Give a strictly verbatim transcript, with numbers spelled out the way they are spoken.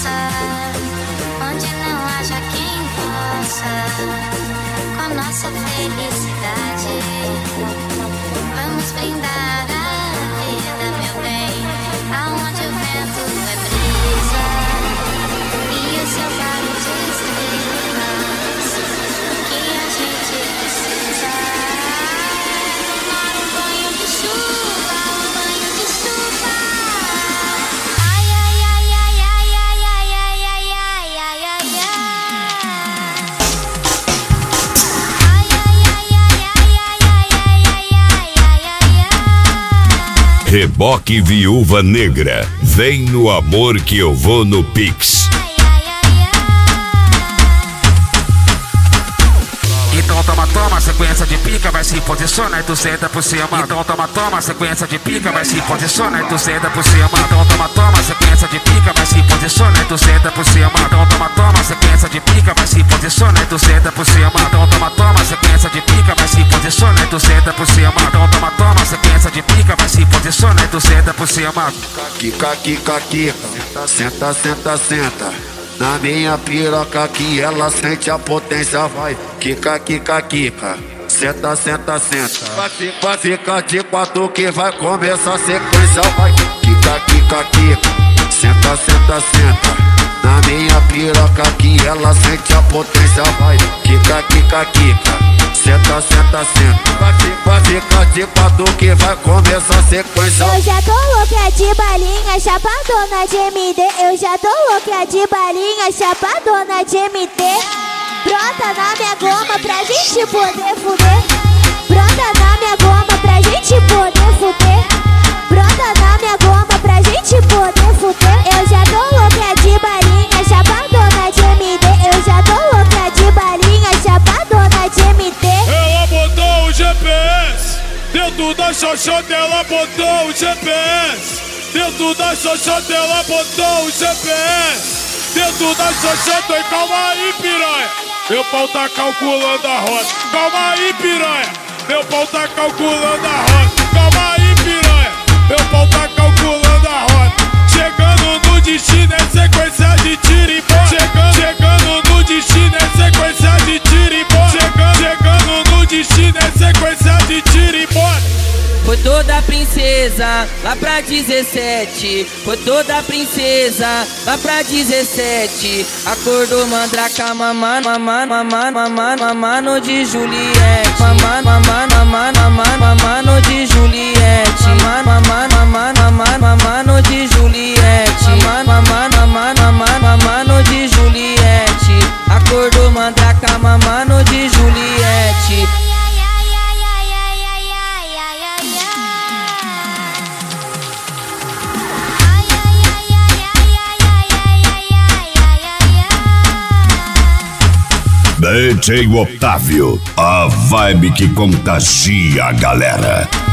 roça, onde não haja quem possa, com nossa felicidade, vamos brindar a vida, meu bem, aonde o vento é brisa e o seu faro de estrelas, que a gente precisa tomar um banho de chuva, um banho de chuva. Ai, ai, ai, ai, ai, ai, ai, ai, ai, ai, ai, ai, ai. Ai, ai, ai, ai, ai, ai, ai, ai, ai, ai, ai, ai. Reboque Viúva Negra, vem no amor que eu vou no Pix. Então toma, toma, sequência de pica, vai se posiciona e tu senta por cima. Então toma, toma, sequência de pica, vai se posiciona e tu senta por cima. Então toma, toma, sequência de pica, vai se posiciona e tu senta por cima. Então toma, toma, sequência de pica, vai se posiciona e tu senta por cima. Então toma, toma, sequência de pica, vai se posiciona e tu senta por cima. Então toma, toma, sequência de pica, vai se posiciona e tu senta por cima. Kika, kika, kika, senta, senta, senta. Na minha piroca que ela sente a potência, vai. Kika, kika, kika, senta, senta, senta. Vai ficar de quatro que vai começar a sequência, vai. Kika, kika, kika, senta, senta, senta. Na minha piroca que ela sente a potência, vai. Kika, kika, kika, senta, senta, senta. Vai ficar de quatro que vai começar a sequência. Eu já tô louca de balinha, chapadona de M D. Eu já tô louca de balinha, chapadona de M D. Brota na minha goma pra gente poder fuder. Brota na minha goma pra gente poder fuder. Brota na minha goma pra gente poder fuder. Eu já tô louca de balinha, chapadona de M D. Eu já tô louca de balinha, chapadona de M D. Ela botou o G P S dentro da xoxota, ela botou o G P S dentro da xoxota, ela botou o G P S dentro da xoxota. E calma aí, piranha, meu pau tá calculando a rota. Calma aí, piranha, meu pau tá calculando a rota. Calma aí, piranha, meu pau tá calculando a rota. Chegando no destino é sequência de tiro e bola. Chegando, chegando no destino é sequência de tiro e bola. Chegando, chegando no destino é sequência de tiro e bola. Foi toda princesa lá pra dezessete. Foi toda princesa lá pra dezessete. Acordou mandraca, mamando, mamando, mamando, mamando, mamando de Juliette. Mamando, mamando, mamando, mamando, mamando de Juliette. Mamando, mamando, mamando, mamando, mamando de Juliette. Mamando, mamando, mamando, mamando, mamando de Juliette. Acordou mandraca, mamando de Juliette. D J Otávio, a vibe que contagia a galera.